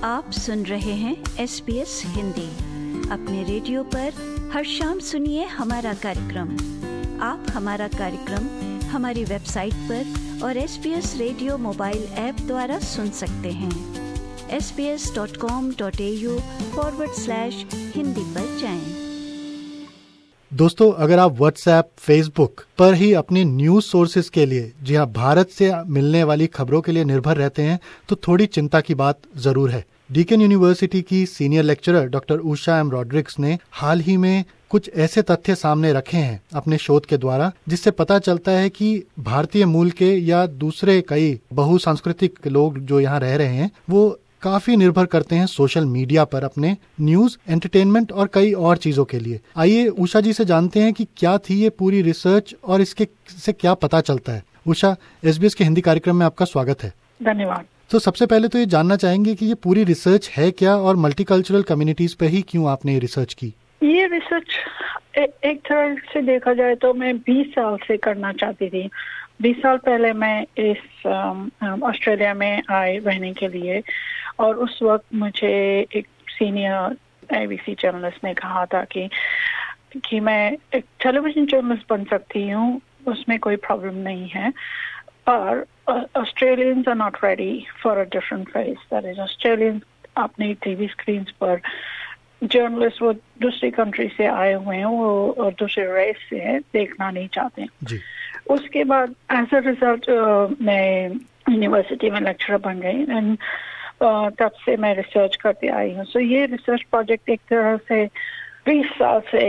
आप सुन रहे हैं SBS हिंदी। अपने रेडियो पर हर शाम सुनिए हमारा कार्यक्रम। आप हमारा कार्यक्रम हमारी वेबसाइट पर और SBS रेडियो मोबाइल ऐप द्वारा सुन सकते हैं। sbs.com.au/हिंदी पर जाएं। दोस्तों, अगर आप व्हाट्सएप, फेसबुक पर ही अपनी न्यूज सोर्सेज के लिए, जी हाँ, भारत से मिलने वाली खबरों के लिए निर्भर रहते हैं, तो थोड़ी चिंता की बात जरूर है। डीकन यूनिवर्सिटी की senior lecturer doctor Usha M Rodricks ने हाल ही में कुछ ऐसे तथ्य सामने रखे हैं अपने शोध के द्वारा, जिससे पता चलता है कि भारतीय मूल के या दूसरे कई बहुसांस्कृतिक लोग जो यहाँ रह रहे हैं, वो काफी निर्भर करते हैं सोशल मीडिया पर अपने न्यूज, एंटरटेनमेंट और कई और चीजों के लिए। आइए उषा जी से जानते हैं कि क्या थी ये पूरी रिसर्च और इसके से क्या पता चलता है। उषा, SBS के हिंदी कार्यक्रम में आपका स्वागत है। धन्यवाद। तो सबसे पहले तो ये जानना चाहेंगे कि ये पूरी रिसर्च है क्या और मल्टीकल्चरल कम्युनिटीज पे ही क्यों आपने ये रिसर्च की? ये रिसर्च एक तरह से देखा जाए तो मैं 20 साल से करना चाहती थी। 20 साल पहले मैं इस ऑस्ट्रेलिया में आई रहने के लिए, और उस वक्त मुझे एक सीनियर ABC जर्नलिस्ट ने कहा था कि मैं एक टेलीविजन जर्नलिस्ट बन सकती हूँ, उसमें कोई प्रॉब्लम नहीं है, पर Australians are not ready for a different phase. That is, Australians अपनी टीवी स्क्रीन पर जर्नलिस्ट वो दूसरी कंट्री से आए हुए हैं, वो दूसरे रेस से हैं, देखना नहीं चाहते जी। उसके बाद एज अ रिजल्ट मैं यूनिवर्सिटी में लेक्चरर बन गई, एंड तब से मैं रिसर्च करते आई हूँ। सो ये रिसर्च प्रोजेक्ट एक तरह से 20 साल से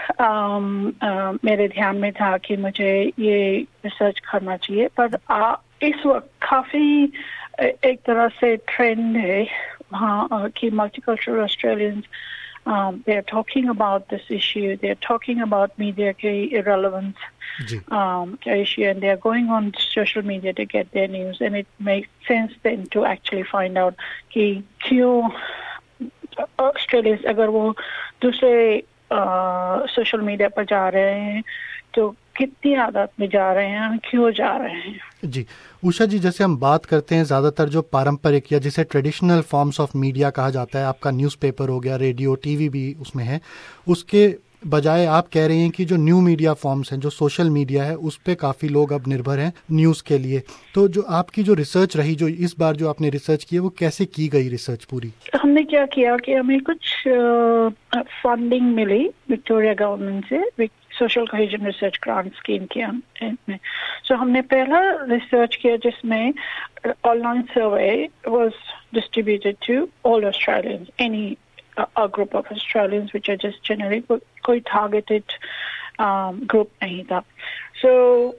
मेरे ध्यान में था कि मुझे ये रिसर्च करना चाहिए, पर इस वक्त काफी एक तरह से ट्रेंड है वहाँ कि multicultural Australians they are talking about this issue, they are talking about media के irrelevance issue, and they are going on social media to get their news, and it makes sense then to actually find out कि क्यों Australians अगर वो दूसरे social media पर जा रहे हैं तो कितनी आदत में जा रहे हैं, क्यों जा रहे हैं। जी उषा जी, जैसे हम बात करते हैं ज्यादातर जो पारंपरिक या जिसे ट्रेडिशनल फॉर्म्स ऑफ मीडिया कहा जाता है, आपका न्यूज़पेपर हो गया, रेडियो, टीवी भी उसमें है, उसके बजाय आप कह रहे हैं कि जो न्यू मीडिया फॉर्म्स हैं, जो सोशल मीडिया है, उस पे काफी लोग अब निर्भर हैं न्यूज के लिए। तो जो आपकी जो रिसर्च रही, जो इस बार जो आपने रिसर्च की है, वो कैसे की गई रिसर्च पूरी? हमने क्या किया कि हमें कुछ फंडिंग मिली विक्टोरिया गवर्नमेंट से, social cohesion research grant scheme के में। सो हमने पहला रिसर्च किया जिसमें online survey was distributed to all Australians, any a group of Australians which are just generic, कोई targeted group नहीं था. So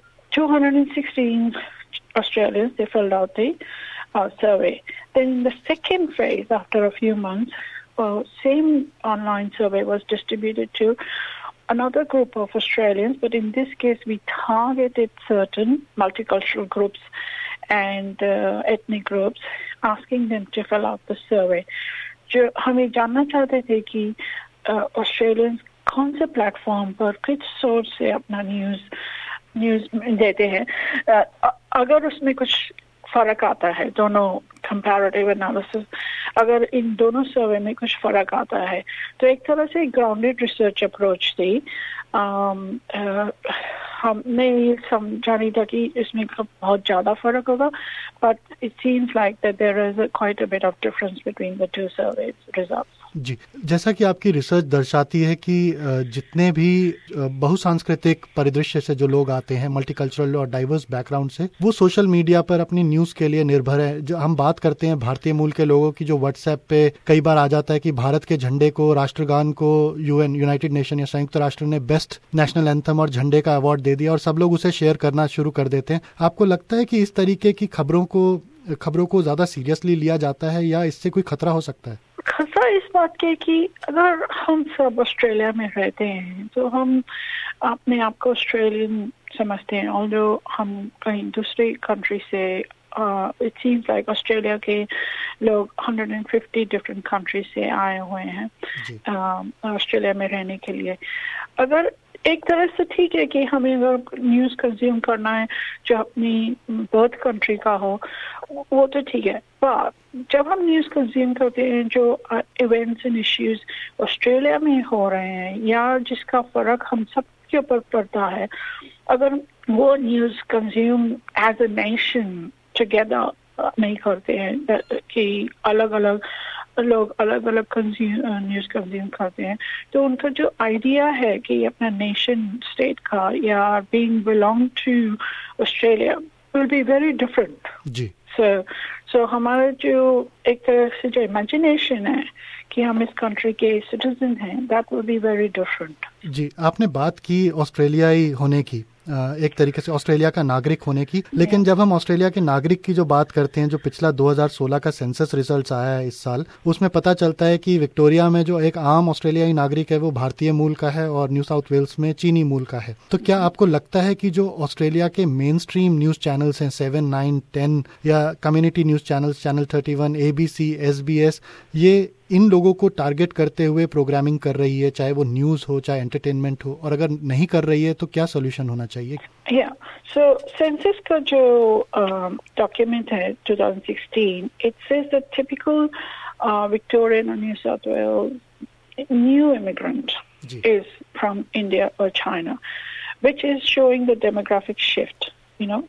216 Australians, they filled out the survey. Then in the second phase, after a few months, same online survey was distributed to another group of Australians, but in this case we targeted certain multicultural groups and ethnic groups, asking them to fill out the survey. जो हमें जानना चाहते थे कि Australians कौन से platform पर किस सोर्स से अपना न्यूज देते हैं, अगर उसमें कुछ फर्क आता है, दोनों कंपैरेटिव एनालिसिस, अगर इन दोनों सर्वे में कुछ फर्क आता है, तो एक तरह से ग्राउंडेड रिसर्च अप्रोच थी। हमने ये समझा नहीं था कि इसमें बहुत ज्यादा फर्क होगा, but it seems like that there is quite a bit of difference between the two surveys results. जी, जैसा कि आपकी रिसर्च दर्शाती है कि जितने भी बहुसांस्कृतिक परिदृश्य से जो लोग आते हैं, मल्टीकल्चरल और डाइवर्स बैकग्राउंड से, वो सोशल मीडिया पर अपनी न्यूज के लिए निर्भर है। जो हम बात करते हैं भारतीय मूल के लोगों की, जो व्हाट्सएप पे कई बार आ जाता है कि भारत के झंडे को, राष्ट्रगान को यूनाइटेड नेशन या संयुक्त राष्ट्र ने बेस्ट नेशनल एंथम और झंडे का अवार्ड दे दिया, और सब लोग उसे शेयर करना शुरू कर देते हैं। आपको लगता है कि इस तरीके की खबरों को ज्यादा सीरियसली लिया जाता है, या इससे कोई खतरा हो सकता है? खतरा इस बात के कि अगर हम सब ऑस्ट्रेलिया में रहते हैं तो हम अपने आप को ऑस्ट्रेलियन समझते हैं, और जो हम कहीं दूसरी कंट्री से इट सीम्स लाइक ऑस्ट्रेलिया के लोग 150 डिफरेंट कंट्री से आए हुए हैं ऑस्ट्रेलिया में रहने के लिए। अगर एक तरह से ठीक है कि हमें अगर न्यूज़ कंज्यूम करना है जो अपनी बर्थ कंट्री का हो, वो तो ठीक है। पर जब हम न्यूज़ कंज्यूम करते हैं जो इवेंट्स एंड इश्यूज ऑस्ट्रेलिया में हो रहे हैं या जिसका फर्क हम सब के ऊपर पड़ता है, अगर वो news consume as a nation together नहीं करते हैं कि अलग अलग लोग अलग अलग न्यूज़ कंज्यूम करते हैं, तो उनका जो आइडिया है कि अपना नेशन स्टेट का या being belong to Australia will be very different जी। सो हमारा जो एक तरह से जो इमेजिनेशन है कि हम इस कंट्री के सिटीजन हैं, that will be very different जी। आपने बात की ऑस्ट्रेलियाई होने की, एक तरीके से ऑस्ट्रेलिया का नागरिक होने की, लेकिन जब हम ऑस्ट्रेलिया के नागरिक की जो बात करते हैं, जो पिछला 2016 का सेंसस रिजल्ट्स आया है इस साल, उसमें पता चलता है कि विक्टोरिया में जो एक आम ऑस्ट्रेलियाई नागरिक है वो भारतीय मूल का है और न्यू साउथ वेल्स में चीनी मूल का है। तो क्या आपको लगता है कि जो ऑस्ट्रेलिया के मेन स्ट्रीम न्यूज चैनल्स हैं 7, 9, 10 या community news channels, channel 31, ABC, SBS, ये इन लोगों को टारगेट करते हुए प्रोग्रामिंग कर रही है, चाहे वो न्यूज हो चाहे एंटरटेनमेंट हो, और अगर नहीं कर रही है तो क्या सोल्यूशन होना चाहिए? सो सेंसस का जो डॉक्यूमेंट है 2016, it says that typical Victorian और new South Wales new immigrant is from India और China, which is showing the demographic shift, you know,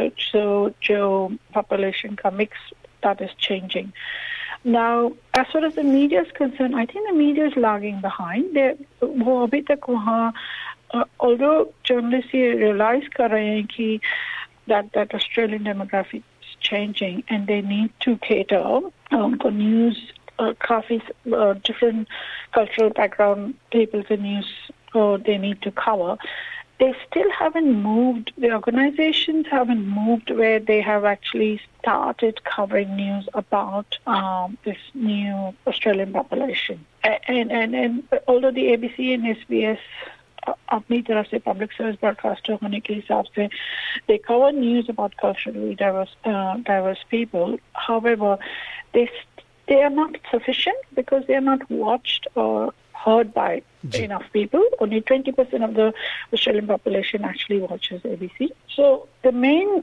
जो पॉपुलेशन का mix that is changing. Now, as far as the media is concerned, I think the media is lagging behind. वो अभी तक वहाँ, although journalists ये realize कर रहे हैं कि that Australian demographic is changing and they need to cater उनको news काफी different cultural background people के news they need to cover. They still haven't moved, the organizations haven't moved where they have actually started covering news about this new Australian population. And although the ABC and SBS अपनी तरफ से public service broadcaster होने के हिसाब से they cover news about culturally diverse people, however they are not sufficient because they are not watched or heard by enough people. Only 20% of the Australian population actually watches ABC. So the main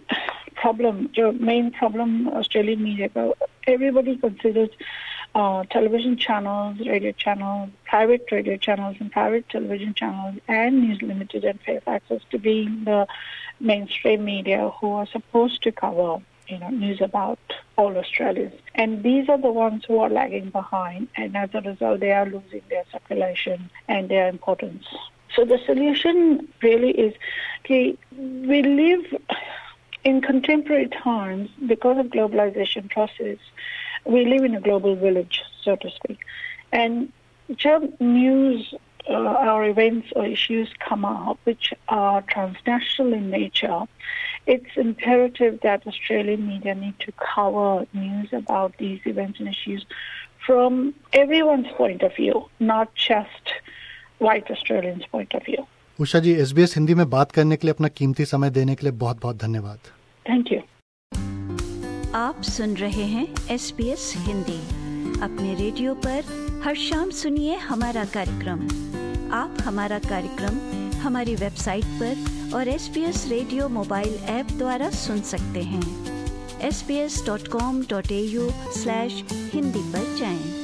problem Australian media, everybody considers television channels, radio channels, private radio channels and private television channels and News Limited and Fairfax to be the mainstream media who are supposed to cover news about all Australians. And these are the ones who are lagging behind, and as a result, they are losing their circulation and their importance. So the solution really is that we live in contemporary times because of globalization process. We live in a global village, so to speak. And jab news or events or issues come up which are transnational in nature, it's imperative that Australian media need to cover news about these events and issues from everyone's point of view, not just white Australians' point of view. Usha ji, SBS Hindi में बात करने के लिए अपना कीमती समय देने के लिए बहुत बहुत धन्यवाद. Thank you. आप सुन रहे हैं SBS हिंदी. अपने रेडियो पर हर शाम सुनिए हमारा कार्यक्रम. आप हमारा कार्यक्रम हमारी वेबसाइट पर और SBS रेडियो मोबाइल ऐप द्वारा सुन सकते हैं. sbs.com.au/hindi पर जाएं.